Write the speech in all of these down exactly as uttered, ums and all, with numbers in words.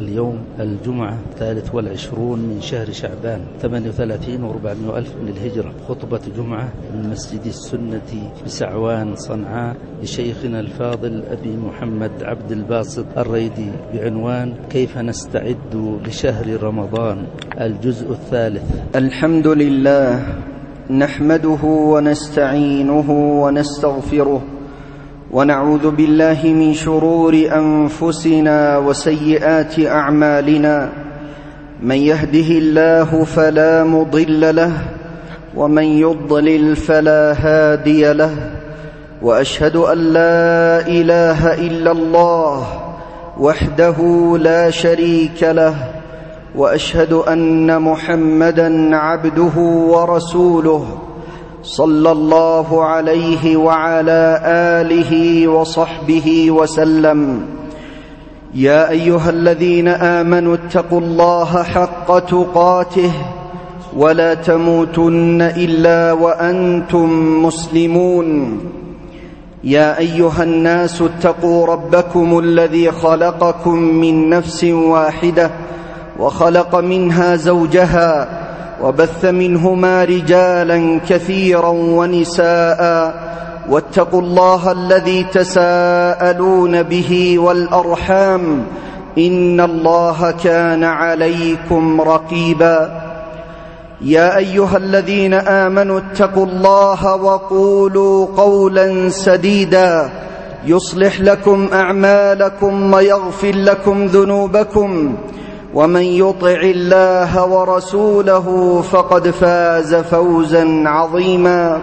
اليوم الجمعة الثالث والعشرون من شهر شعبان ثمانية وثلاثين وأربعمائة ألف من الهجرة. خطبة جمعة من مسجد السنة بسعوان صنعاء لشيخنا الفاضل أبي محمد عبد الباسط الريدي بعنوان كيف نستعد لشهر رمضان، الجزء الثالث. الحمد لله نحمده ونستعينه ونستغفره ونعوذ بالله من شرور أنفسنا وسيئات أعمالنا، من يهده الله فلا مضل له ومن يضلل فلا هادي له، وأشهد أن لا إله إلا الله وحده لا شريك له، وأشهد أن محمدًا عبده ورسوله صلى الله عليه وعلى آله وصحبه وسلم. يا أيها الذين آمنوا اتقوا الله حق تقاته ولا تموتن إلا وأنتم مسلمون. يا أيها الناس اتقوا ربكم الذي خلقكم من نفس واحدة وخلق منها زوجها وبث منهما رجالا كثيرا ونساء، واتقوا الله الذي تساءلون به والأرحام إن الله كان عليكم رقيبا. يا أيها الذين آمنوا اتقوا الله وقولوا قولا سديدا يصلح لكم أعمالكم ويغفر لكم ذنوبكم، ومن يطع الله ورسوله فقد فاز فوزا عظيما.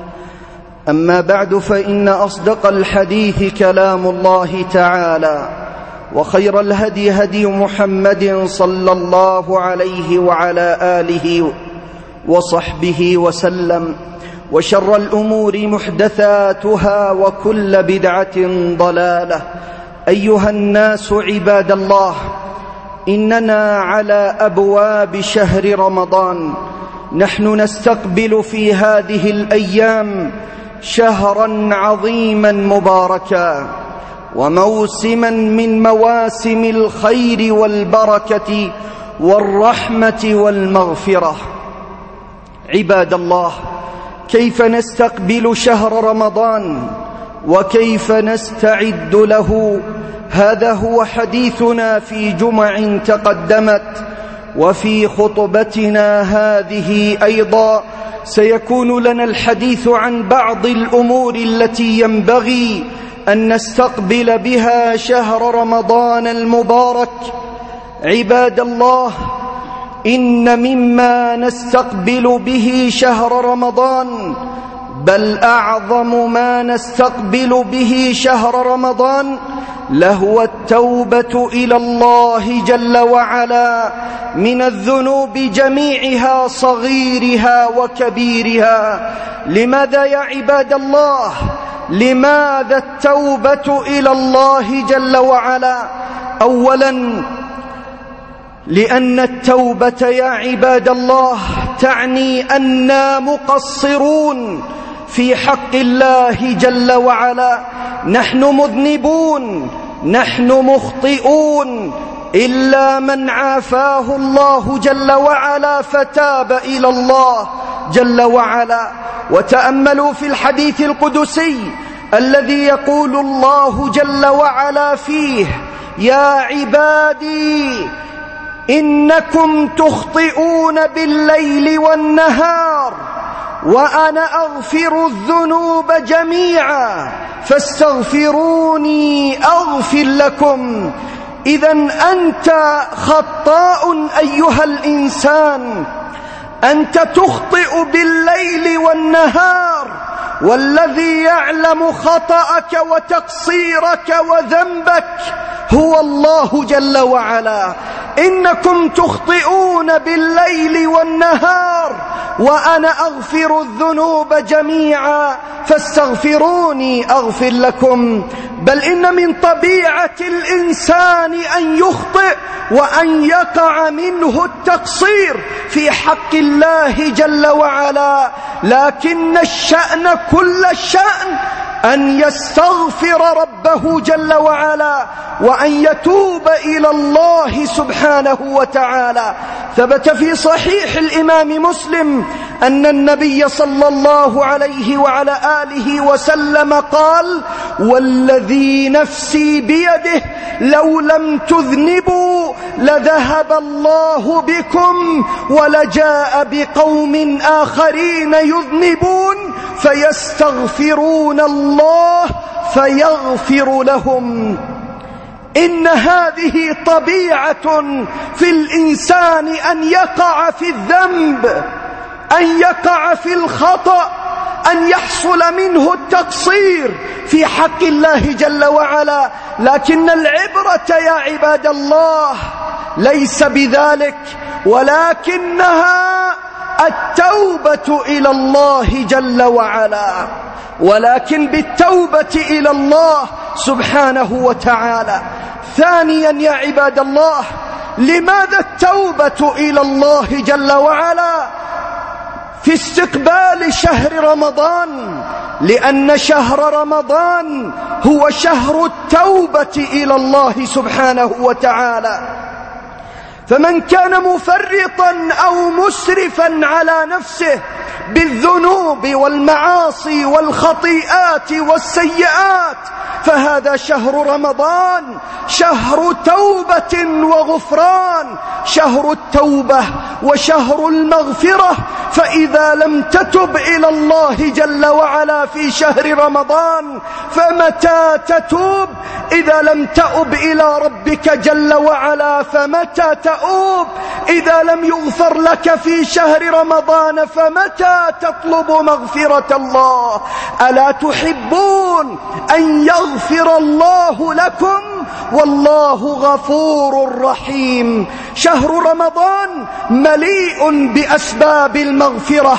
أما بعد، فإن أصدق الحديث كلام الله تعالى، وخير الهدي هدي محمد صلى الله عليه وعلى آله وصحبه وسلم، وشر الأمور محدثاتها وكل بدعة ضلالة. أيها الناس عباد الله، إننا على أبواب شهر رمضان، نحن نستقبل في هذه الأيام شهرا عظيما مباركا، وموسما من مواسم الخير والبركة والرحمة والمغفرة. عباد الله، كيف نستقبل شهر رمضان وكيف نستعد له؟ هذا هو حديثنا في جمع تقدمت، وفي خطبتنا هذه أيضا سيكون لنا الحديث عن بعض الأمور التي ينبغي أن نستقبل بها شهر رمضان المبارك. عباد الله، إن مما نستقبل به شهر رمضان، بل أعظم ما نستقبل به شهر رمضان، لهو التوبة إلى الله جل وعلا من الذنوب جميعها صغيرها وكبيرها. لماذا يا عباد الله؟ لماذا التوبة إلى الله جل وعلا؟ أولا، لأن التوبة يا عباد الله تعني أننا مقصرون في حق الله جل وعلا، نحن مذنبون، نحن مخطئون، إلا من عافاه الله جل وعلا فتاب إلى الله جل وعلا. وتأملوا في الحديث القدسي الذي يقول الله جل وعلا فيه: يا عبادي إنكم تخطئون بالليل والنهار وأنا أغفر الذنوب جميعا فاستغفروني أغفر لكم. إذن أنت خطاء أيها الإنسان، أنت تخطئ بالليل والنهار، والذي يعلم خطأك وتقصيرك وذنبك هو الله جل وعلا. إنكم تخطئون بالليل والنهار وأنا أغفر الذنوب جميعا فاستغفروني أغفر لكم. بل إن من طبيعة الإنسان أن يخطئ وأن يقع منه التقصير في حق الله جل وعلا، لكن الشأن كل الشأن أن يستغفر ربه جل وعلا وأن يتوب إلى الله سبحانه وتعالى. ثبت في صحيح الإمام مسلم أن النبي صلى الله عليه وعلى آله وسلم قال: والذي نفسي بيده لو لم تذنبوا لذهب الله بكم ولجاء بقوم آخرين يذنبون فيستغفرون الله فيغفر لهم. إن هذه طبيعة في الإنسان أن يقع في الذنب، أن يقع في الخطأ، أن يحصل منه التقصير في حق الله جل وعلا. لكن العبرة يا عباد الله ليس بذلك، ولكنها التوبة إلى الله جل وعلا، ولكن بالتوبة إلى الله سبحانه وتعالى. ثانيا يا عباد الله، لماذا التوبة إلى الله جل وعلا في استقبال شهر رمضان؟ لأن شهر رمضان هو شهر التوبة إلى الله سبحانه وتعالى. فمن كان مفرطا أو مسرفا على نفسه بالذنوب والمعاصي والخطيئات والسيئات فهذا شهر رمضان شهر توبة وغفران، شهر التوبة وشهر المغفرة. فإذا لم تتب إلى الله جل وعلا في شهر رمضان فمتى تتوب؟ إذا لم تؤب إلى ربك جل وعلا فمتى تؤوب؟ إذا لم يغفر لك في شهر رمضان فمتى تطلب مغفرة الله؟ ألا تحبون أن يغفر الله لكم؟ والله غفور رحيم. شهر رمضان مليء بأسباب المغفرة،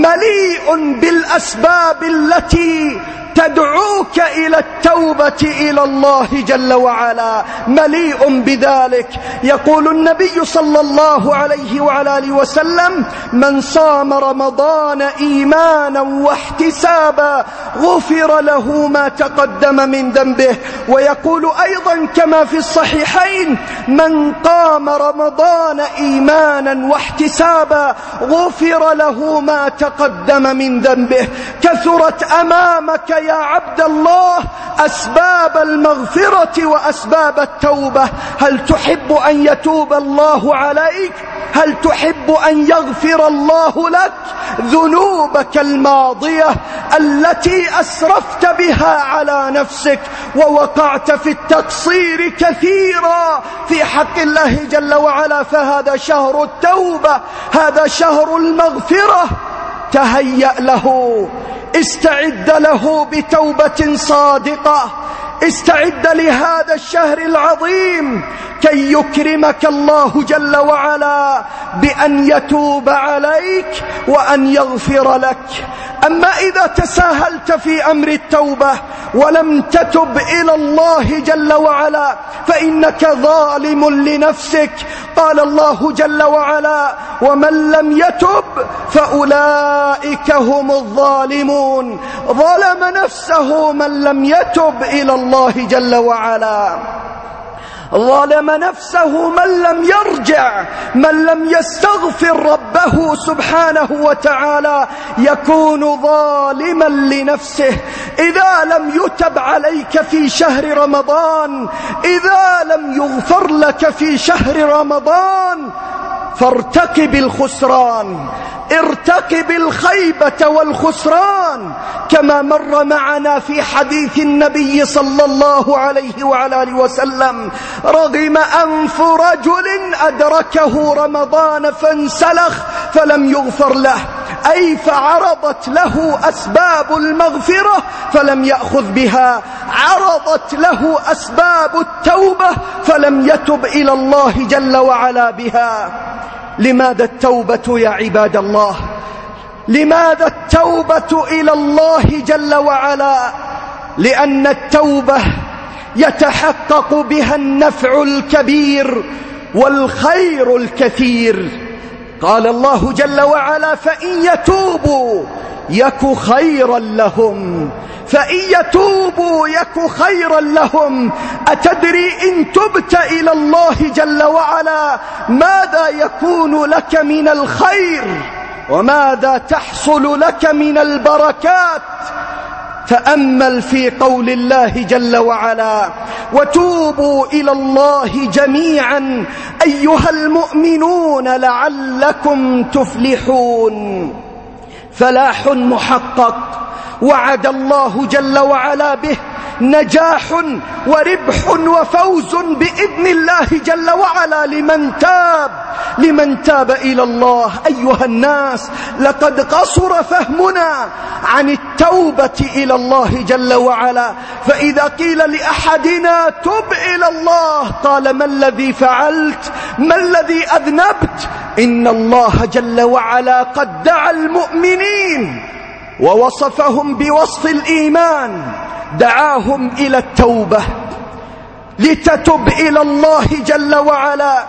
مليء بالأسباب التي تدعوك إلى التوبة إلى الله جل وعلا، مليء بذلك. يقول النبي صلى الله عليه وعلى آله وسلم: من صام رمضان إيمانا واحتسابا غفر له ما تقدم من ذنبه. ويقول أيضا كما في الصحيحين: من قام رمضان إيمانا واحتسابا غفر له ما تقدم من ذنبه. كثرت أمامك يا عبد الله أسباب المغفرة وأسباب التوبة. هل تحب أن يتوب الله عليك؟ هل تحب أن يغفر الله لك ذنوبك الماضية التي أسرفت بها على نفسك ووقعت في التقصير كثيرا في حق الله جل وعلا؟ فهذا شهر التوبة، هذا شهر المغفرة. تهيأ له، استعد له بتوبة صادقة، استعد لهذا الشهر العظيم كي يكرمك الله جل وعلا بأن يتوب عليك وأن يغفر لك. أما إذا تساهلت في أمر التوبة ولم تتب إلى الله جل وعلا فإنك ظالم لنفسك. قال الله جل وعلا: ومن لم يتب فأولئك هم الظالمون. ظلم نفسه من لم يتب إلى الله جل وعلا، ظلم نفسه من لم يرجع، من لم يستغفر ربه سبحانه وتعالى يكون ظالما لنفسه. إذا لم يتب عليك في شهر رمضان، إذا لم يغفر لك في شهر رمضان فارتقب الخسران، ارتقب الخيبة والخسران، كما مر معنا في حديث النبي صلى الله عليه وعلى آله وسلم: رغم أنف رجل أدركه رمضان فانسلخ فلم يغفر له، أي فعرضت له أسباب المغفرة فلم يأخذ بها، عرضت له أسباب التوبة فلم يتب إلى الله جل وعلا بها. لماذا التوبة يا عباد الله؟ لماذا التوبة إلى الله جل وعلا؟ لأن التوبة يتحقق بها النفع الكبير والخير الكثير. قال الله جل وعلا فإن يتوبوا يك خيرا لهم، فإن يتوبوا يك خيرا لهم. أتدري إن تبت إلى الله جل وعلا ماذا يكون لك من الخير وماذا تحصل لك من البركات؟ تأمل في قول الله جل وعلا وتوبوا إلى الله جميعا أيها المؤمنون لعلكم تفلحون. فلاح محقق وعد الله جل وعلا به نجاح وربح وفوز بإذن الله جل وعلا لمن تاب لمن تاب إلى الله. أيها الناس، لقد قصر فهمنا عن التوبة إلى الله جل وعلا، فإذا قيل لأحدنا تب إلى الله قال ما الذي فعلت؟ ما الذي أذنبت؟ إن الله جل وعلا قد دعا المؤمنين ووصفهم بوصف الإيمان، دعاهم إلى التوبة لتتب إلى الله جل وعلا،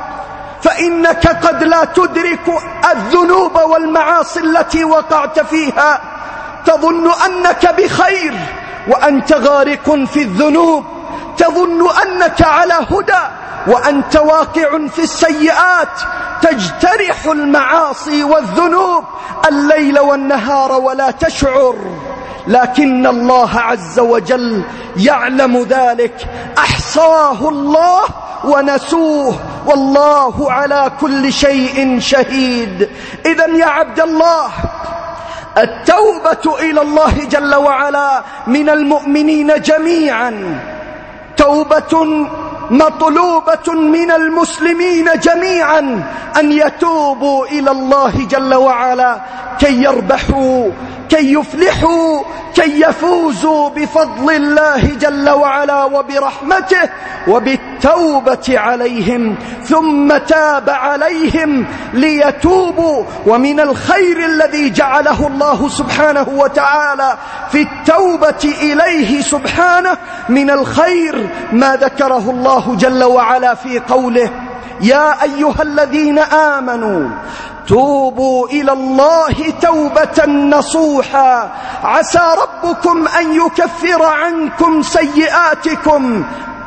فإنك قد لا تدرك الذنوب والمعاصي التي وقعت فيها، تظن أنك بخير وأنت غارق في الذنوب، تظن أنك على هدى وأنت واقع في السيئات، تجترح المعاصي والذنوب الليل والنهار ولا تشعر، لكن الله عز وجل يعلم ذلك، أحصاه الله ونسوه والله على كل شيء شهيد. إذن يا عبد الله، التوبة إلى الله جل وعلا من المؤمنين جميعا توبة مطلوبة من المسلمين جميعا، أن يتوبوا إلى الله جل وعلا كي يربحوا، كي يفلحوا، كي يفوزوا بفضل الله جل وعلا وبرحمته وبالتوبة عليهم، ثم تاب عليهم ليتوبوا. ومن الخير الذي جعله الله سبحانه وتعالى في التوبة إليه سبحانه من الخير ما ذكره الله جل وعلا في قوله يا أيها الذين آمنوا توبوا إلى الله توبة نصوحا عسى ربكم أن يكفر عنكم سيئاتكم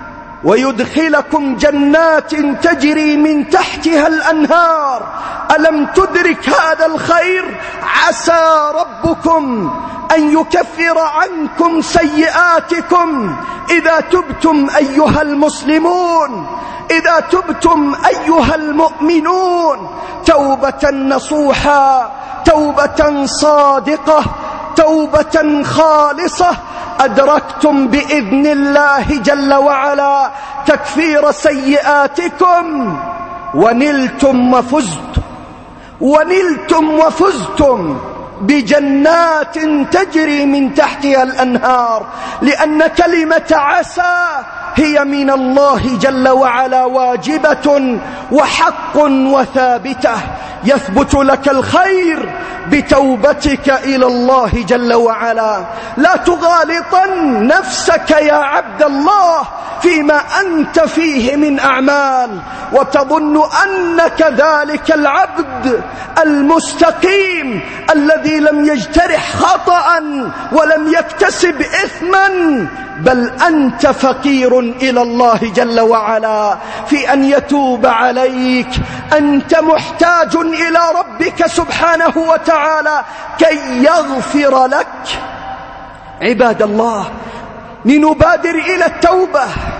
ويدخلكم جنات تجري من تحتها الأنهار. ألم تدرك هذا الخير؟ عسى ربكم أن يكفر عنكم سيئاتكم إذا تبتم أيها المسلمون، إذا تبتم أيها المؤمنون توبة نصوحا، توبة صادقة، توبة خالصة، أدركتم بإذن الله جل وعلا تكفير سيئاتكم ونلتم وفزتم ونلتم وفزتم بجنات تجري من تحتها الأنهار، لأن كلمة عسى هي من الله جل وعلا واجبة وحق وثابتة. يثبت لك الخير بتوبتك إلى الله جل وعلا. لا تغالطن نفسك يا عبد الله فيما أنت فيه من أعمال وتظن أنك ذلك العبد المستقيم الذي لم يجترح خطأ ولم يكتسب إثما، بل أنت فقير إلى الله جل وعلا في أن يتوب عليك. أنت محتاج إلى ربك سبحانه وتعالى كي يغفر لك. عباد الله، لنبادر إلى التوبة،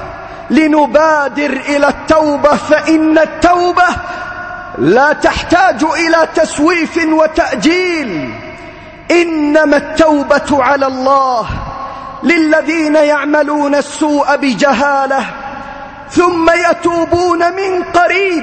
لنبادر إلى التوبة، فإن التوبة لا تحتاج إلى تسويف وتأجيل، إنما التوبة على الله للذين يعملون السوء بجهالة ثم يتوبون من قريب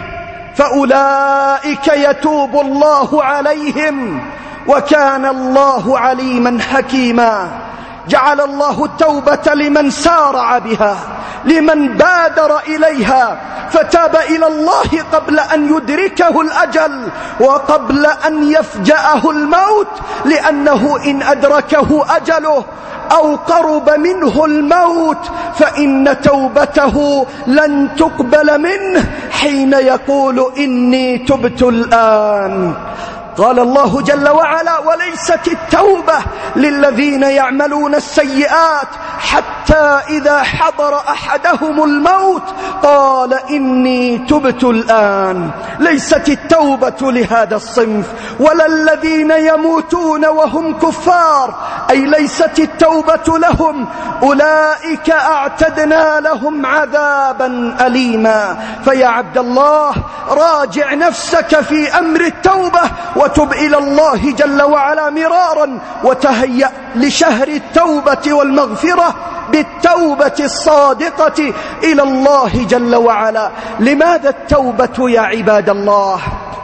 فأولئك يتوب الله عليهم وكان الله عليما حكيما. جعل الله التوبة لمن سارع بها، لمن بادر إليها فتاب إلى الله قبل أن يدركه الأجل وقبل أن يفجأه الموت، لأنه إن أدركه أجله أو قرب منه الموت فإن توبته لن تقبل منه حين يقول إني تبت الآن. قال الله جل وعلا: وليست التوبة للذين يعملون السيئات حتى إذا حضر أحدهم الموت قال إني تبت الآن. ليست التوبة لهذا الصنف ولا الذين يموتون وهم كفار، أي ليست التوبة لهم، أولئك أعتدنا لهم عذابا أليما. فيا عبد الله راجع نفسك في أمر التوبة وتب إلى الله جل وعلا مرارا، وتهيأ لشهر التوبة والمغفرة بالتوبة الصادقة إلى الله جل وعلا. لماذا التوبة يا عباد الله؟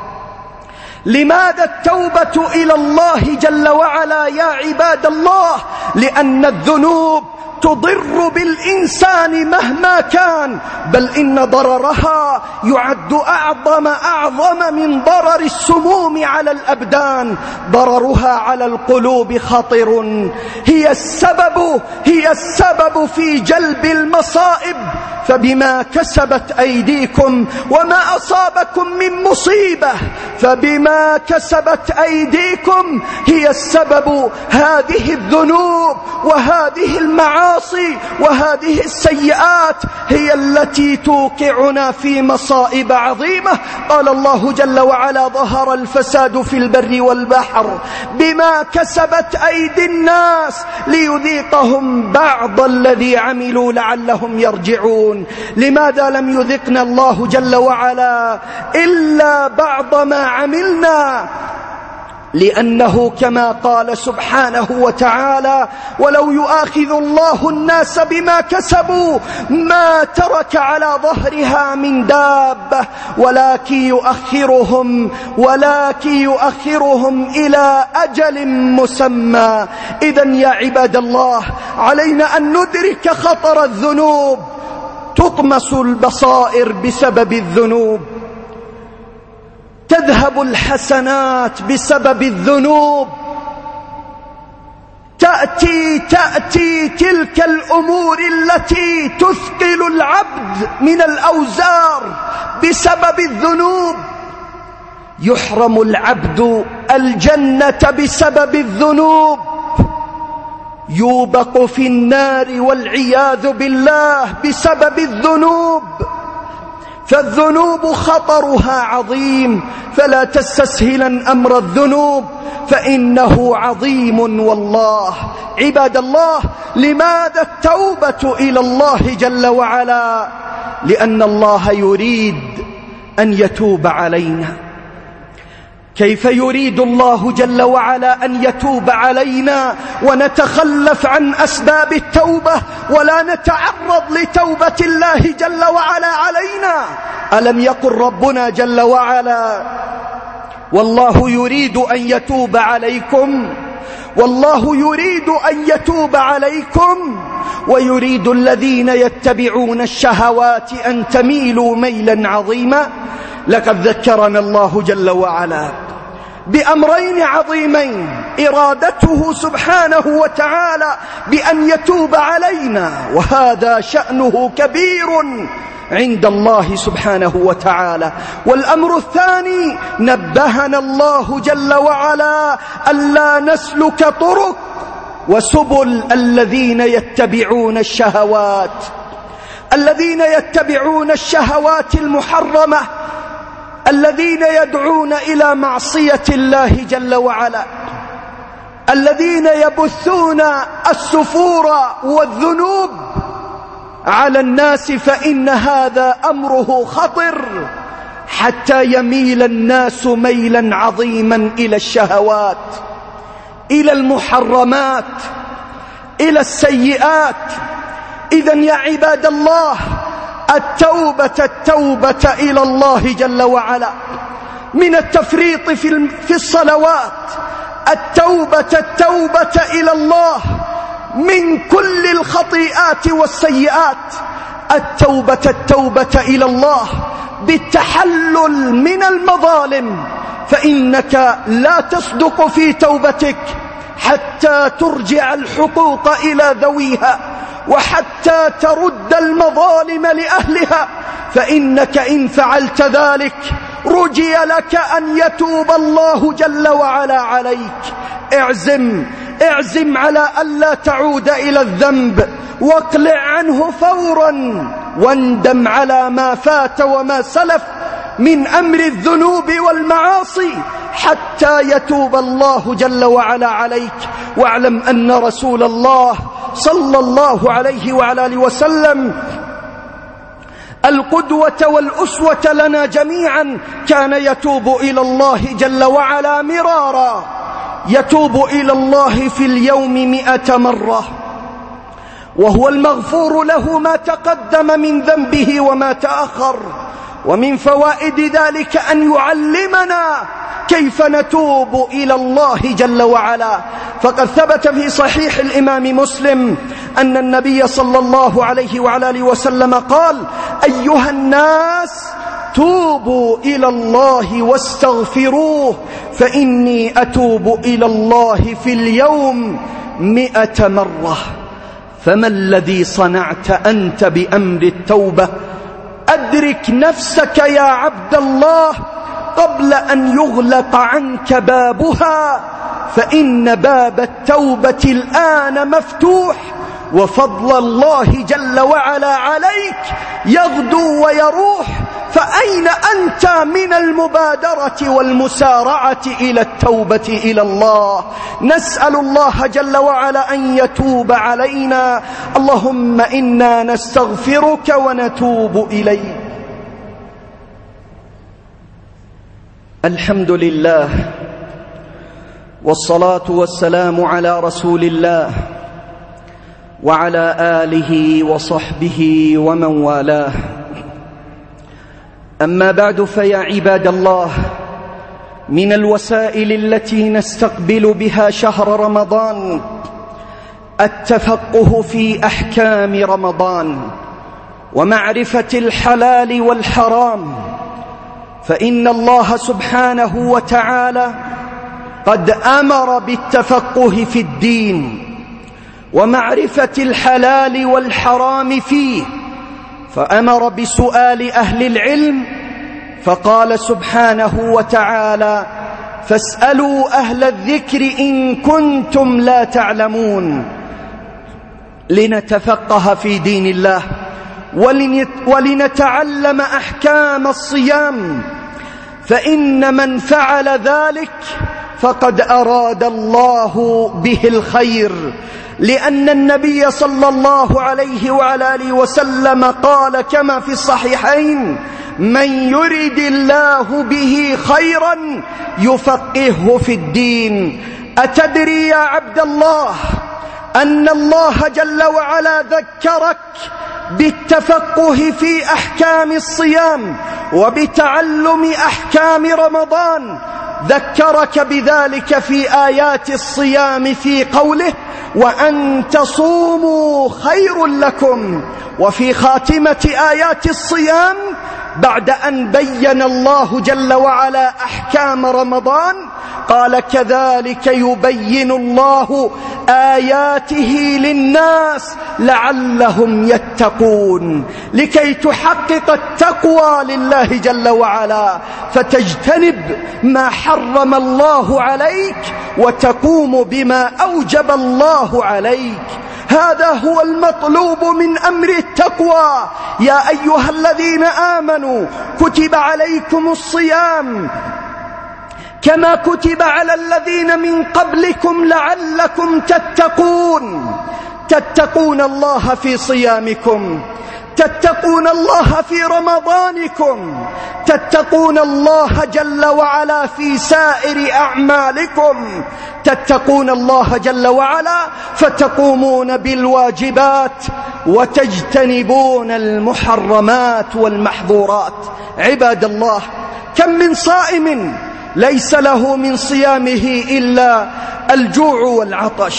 لماذا التوبة إلى الله جل وعلا يا عباد الله؟ لأن الذنوب تضر بالإنسان مهما كان، بل إن ضررها يعد أعظم أعظم من ضرر السموم على الأبدان. ضررها على القلوب خطر، هي السبب هي السبب في جلب المصائب، فبما كسبت أيديكم وما أصابكم من مصيبة فبما كسبت أيديكم هي السبب. هذه الذنوب وهذه المعاصي وهذه السيئات هي التي توقعنا في مصائب عظيمة. قال الله جل وعلا: ظهر الفساد في البر والبحر بما كسبت أيدي الناس ليذيقهم بعض الذي عملوا لعلهم يرجعون. لماذا لم يذقنا الله جل وعلا إلا بعض ما عملنا؟ لأنه كما قال سبحانه وتعالى: ولو يؤاخذ الله الناس بما كسبوا ما ترك على ظهرها من دابة ولكن يؤخرهم ولكن يؤخرهم إلى أجل مسمى. إذن يا عباد الله علينا أن ندرك خطر الذنوب. تطمس البصائر بسبب الذنوب، تذهب الحسنات بسبب الذنوب، تأتي تأتي تلك الأمور التي تثقل العبد من الأوزار بسبب الذنوب. يحرم العبد الجنة بسبب الذنوب، يوبق في النار والعياذ بالله بسبب الذنوب. فالذنوب خطرها عظيم، فلا تستسهلا أمر الذنوب فإنه عظيم والله. عباد الله، لماذا التوبة إلى الله جل وعلا؟ لأن الله يريد أن يتوب علينا. كيف يريد الله جل وعلا أن يتوب علينا ونتخلف عن أسباب التوبة ولا نتعرض لتوبة الله جل وعلا علينا؟ ألم يقل ربنا جل وعلا: والله يريد أن يتوب عليكم، والله يريد أن يتوب عليكم ويريد الذين يتبعون الشهوات أن تميلوا ميلا عظيما. لقد ذكرنا الله جل وعلا بأمرين عظيمين: إرادته سبحانه وتعالى بأن يتوب علينا، وهذا شأنه كبير عند الله سبحانه وتعالى. والأمر الثاني: نبهنا الله جل وعلا ألا نسلك طرق وسبل الذين يتبعون الشهوات الذين يتبعون الشهوات المحرمة، الذين يدعون إلى معصية الله جل وعلا، الذين يبثون السفور والذنوب على الناس، فإن هذا أمره خطر حتى يميل الناس ميلا عظيما إلى الشهوات، إلى المحرمات، إلى السيئات. إذن يا عباد الله، التوبة التوبة إلى الله جل وعلا من التفريط في الصلوات، التوبة التوبة إلى الله من كل الخطيئات والسيئات. التوبة التوبة إلى الله بالتحلل من المظالم، فإنك لا تصدق في توبتك حتى ترجع الحقوق إلى ذويها، وحتى ترد المظالم لأهلها، فإنك إن فعلت ذلك رجي لك أن يتوب الله جل وعلا عليك. اعزم اعزم على ألا تعود إلى الذنب، واقلع عنه فورا، واندم على ما فات وما سلف من أمر الذنوب والمعاصي حتى يتوب الله جل وعلا عليك. واعلم أن رسول الله صلى الله عليه وعلى آله وسلم القدوة والأسوة لنا جميعا، كان يتوب إلى الله جل وعلا مرارا، يتوب إلى الله في اليوم مئة مرة، وهو المغفور له ما تقدم من ذنبه وما تأخر. ومن فوائد ذلك أن يعلمنا كيف نتوب إلى الله جل وعلا، فقد ثبت في صحيح الإمام مسلم أن النبي صلى الله عليه وعلى آله وسلم قال: أيها الناس توبوا إلى الله واستغفروه، فإني أتوب إلى الله في اليوم مئة مرة. فما الذي صنعت أنت بأمر التوبة؟ أدرك نفسك يا عبد الله قبل أن يغلق عنك بابها، فإن باب التوبة الآن مفتوح، وفضل الله جل وعلا عليك يغدو ويروح. فأين أنت من المبادرة والمسارعة إلى التوبة إلى الله؟ نسأل الله جل وعلا أن يتوب علينا. اللهم إنا نستغفرك ونتوب إليك. الحمد لله، والصلاة والسلام على رسول الله وعلى آله وصحبه ومن والاه. أما بعد، فيا عباد الله، من الوسائل التي نستقبل بها شهر رمضان التفقه في أحكام رمضان ومعرفة الحلال والحرام، فإن الله سبحانه وتعالى قد أمر بالتفقه في الدين ومعرفة الحلال والحرام فيه، فأمر بسؤال أهل العلم، فقال سبحانه وتعالى: فاسألوا أهل الذكر إن كنتم لا تعلمون. لنتفقه في دين الله ولنتعلم أحكام الصيام، فإن من فعل ذلك فقد أراد الله به الخير، لأن النبي صلى الله عليه وعلى آله وسلم قال كما في الصحيحين: من يرد الله به خيرا يفقهه في الدين. أتدري يا عبد الله أن الله جل وعلا ذكرك بالتفقه في أحكام الصيام وبتعلم أحكام رمضان؟ ذكرك بذلك في آيات الصيام في قوله: وأن تصوموا خير لكم. وفي خاتمة آيات الصيام بعد أن بين الله جل وعلا أحكام رمضان قال: كذلك يبين الله آياته للناس لعلهم يتقون. لكي تحقق التقوى لله جل وعلا فتجتنب ما حرم الله عليك وتقوم بما أوجب الله عليك. هذا هو المطلوب من أمر التقوى. يا أيها الذين آمنوا كتب عليكم الصيام كما كتب على الذين من قبلكم لعلكم تتقون. تتقون الله في صيامكم، تتقون الله في رمضانكم، تتقون الله جل وعلا في سائر أعمالكم، تتقون الله جل وعلا فتقومون بالواجبات وتجتنبون المحرمات والمحظورات. عباد الله، كم من صائم ليس له من صيامه إلا الجوع والعطش،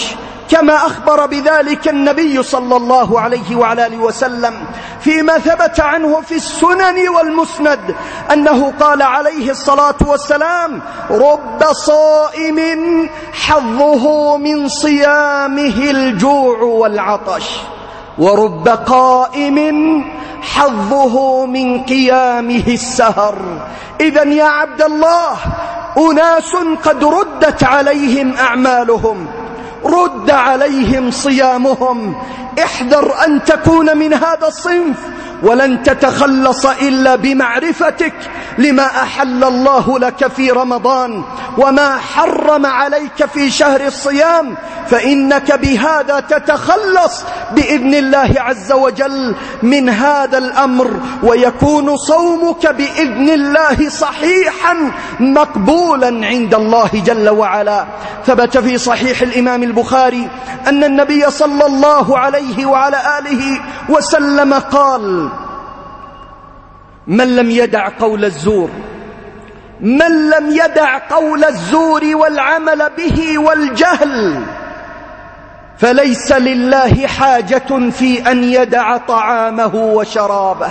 كما أخبر بذلك النبي صلى الله عليه وعلى آله وسلم فيما ثبت عنه في السنن والمسند أنه قال عليه الصلاة والسلام: رب صائم حظه من صيامه الجوع والعطش، ورب قائم حظه من قيامه السهر. إذن يا عبد الله، أناس قد ردت عليهم أعمالهم، رد عليهم صيامهم. احذر أن تكون من هذا الصنف، ولن تتخلص إلا بمعرفتك لما أحل الله لك في رمضان وما حرم عليك في شهر الصيام، فإنك بهذا تتخلص بإذن الله عز وجل من هذا الأمر، ويكون صومك بإذن الله صحيحا مقبولا عند الله جل وعلا. ثبت في صحيح الإمام البخاري أن النبي صلى الله عليه وعلى آله وسلم قال: من لم يدع قول الزور من لم يدع قول الزور والعمل به والجهل فليس لله حاجة في أن يدع طعامه وشرابه.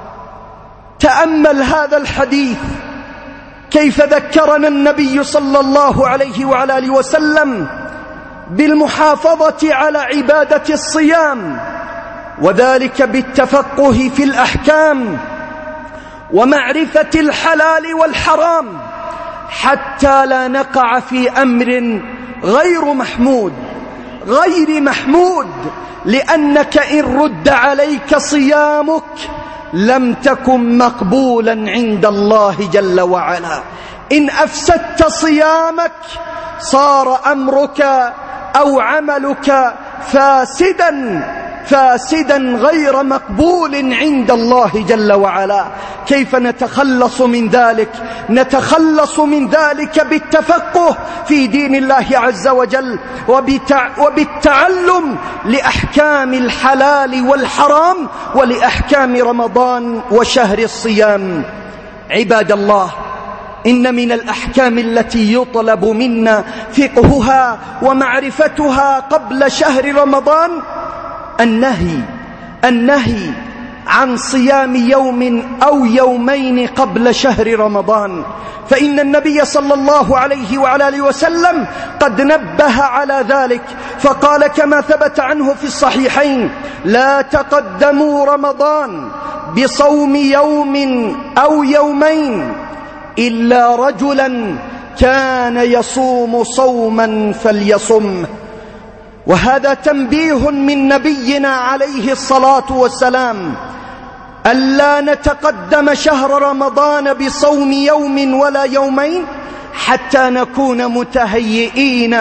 تأمل هذا الحديث كيف ذكرنا النبي صلى الله عليه وعلى آله وسلم بالمحافظة على عبادة الصيام، وذلك بالتفقه في الأحكام ومعرفة الحلال والحرام، حتى لا نقع في أمر غير محمود غير محمود لأنك إن رد عليك صيامك لم تكن مقبولا عند الله جل وعلا. إن أفسدت صيامك صار أمرك أو عملك فاسدا فاسدا غير مقبول عند الله جل وعلا. كيف نتخلص من ذلك؟ نتخلص من ذلك بالتفقه في دين الله عز وجل، وبالتعلم لأحكام الحلال والحرام ولأحكام رمضان وشهر الصيام. عباد الله، إن من الأحكام التي يطلب منا فقهها ومعرفتها قبل شهر رمضان النهي النهي عن صيام يوم أو يومين قبل شهر رمضان، فإن النبي صلى الله عليه وعلى آله وسلم قد نبه على ذلك، فقال كما ثبت عنه في الصحيحين: لا تقدموا رمضان بصوم يوم أو يومين إلا رجلا كان يصوم صوما فليصمه. وهذا تنبيه من نبينا عليه الصلاة والسلام ألا نتقدم شهر رمضان بصوم يوم ولا يومين، حتى نكون متهيئين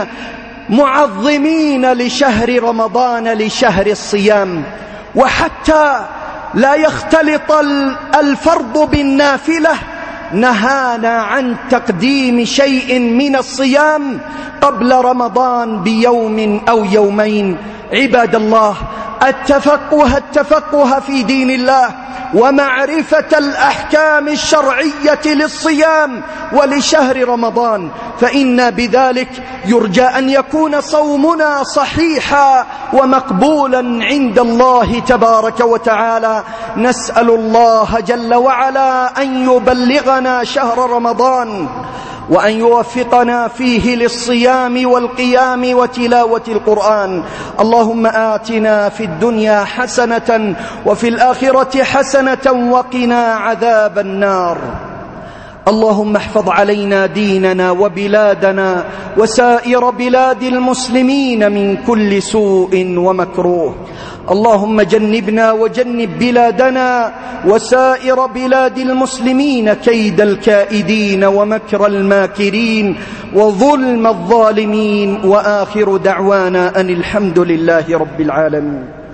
معظمين لشهر رمضان، لشهر الصيام، وحتى لا يختلط الفرض بالنافلة. نهانا عن تقديم شيء من الصيام قبل رمضان بيوم أو يومين. عباد الله، التفقه التفقه في دين الله ومعرفة الأحكام الشرعية للصيام ولشهر رمضان، فإن بذلك يرجى أن يكون صومنا صحيحا ومقبولا عند الله تبارك وتعالى. نسأل الله جل وعلا أن يبلغنا شهر رمضان، وأن يوفقنا فيه للصيام والقيام وتلاوة القرآن. اللهم آتنا في الدنيا حسنة وفي الآخرة حسنة وقنا عذاب النار. اللهم احفظ علينا ديننا وبلادنا وسائر بلاد المسلمين من كل سوء ومكروه. اللهم جنبنا وجنب بلادنا وسائر بلاد المسلمين كيد الكائدين ومكر الماكرين وظلم الظالمين. وآخر دعوانا أن الحمد لله رب العالمين.